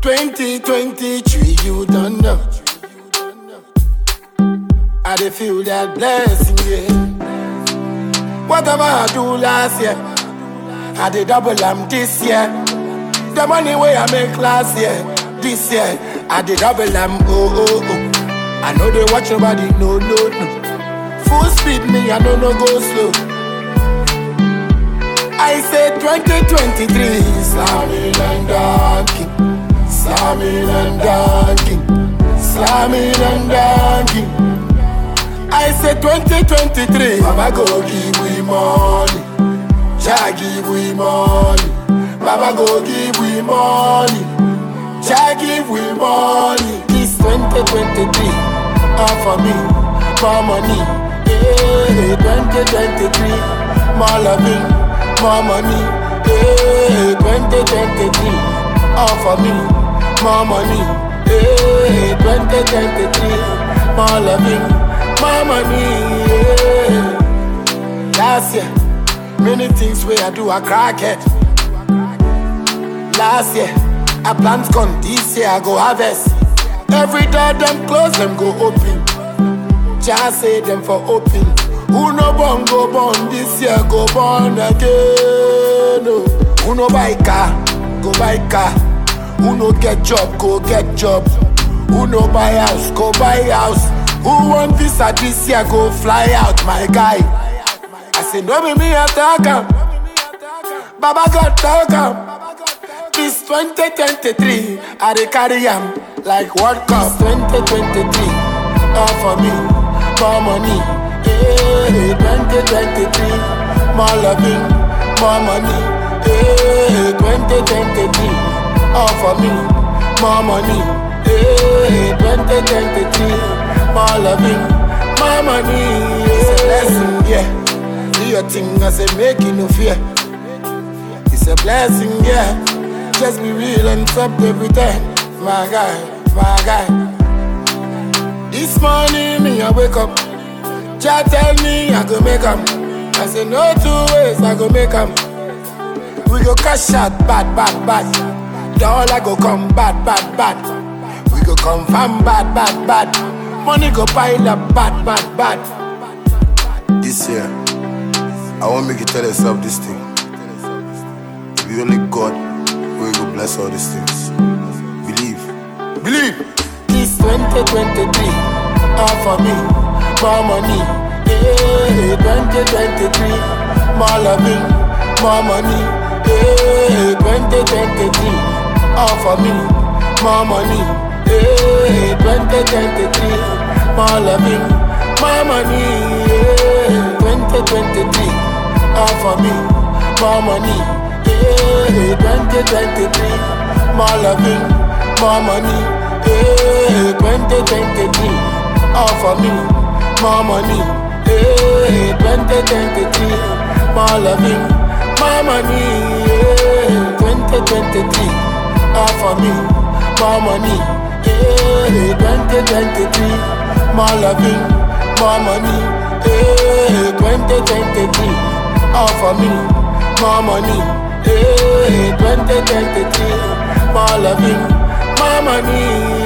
2023, you don't know. I dey feel that blessing, yeah. Whatever I do last year, I dey double am this year. The money way I make last year, this year, I dey double am, oh, oh, oh. I know they watch nobody, no, no, no. Full speed me, I don't know go slow. I say 2023, slamming and dunking, slamming and dunking, slamming and dunking. I say 2023, Baba go give we money, Jah give we money, Baba go give we money, Jah give we money. This 2023, all for me, more money, yeah. 2023, more loving, more money, yeah. 2023, all for me, more money, yeah. 2023, more loving, more money, yeah. Last year, many things where I do a crackhead. Last year, I plant corn, this year I go harvest. Every door them close, them go open. Just say them for open. Who no born go born, this year go born again. Oh. Who no buy car, go buy car. Who no get job, go get job. Who no buy house, go buy house. Who want visa this year, go fly out, my guy. I say no be me attack him. Baba God talk him. This 2023, I dey carry him like World Cup. 2023, all for me, more money, yeah. 2023, more loving, more money, yeah. 2023, all for me, more money, yeah. 2023, more loving, more money, yeah. It's a blessing, yeah. Do your thing, I say make you no fear. It's a blessing, yeah. Just be real and stop every time, my guy, my guy. This morning me I wake up, Jah tell me I go make 'em. I say no two ways I go make 'em. We go cash out bad, bad, bad. Dollar go come bad, bad, bad. We go confirm bad, bad, bad. Money go pile up bad, bad, bad. This year, I want make you tell yourself this thing. If you only God, we go bless all these things. Believe. Believe. This 2023, all for me, more money, yeah. 2023, more loving, more money, yeah. 2023, all for me, more money, yeah. 2023, more loving, more money, yeah. 2023, all for me, more money, yeah. 2023, more loving, more money, yeah. 2023, all for me, more money, yeah. 2023, more loving, more money, yeah. 2023, all for me, more money, yeah. 2023, more loving, more money, yeah. 2023, all for me, more money, yeah. 2023, more loving, more money.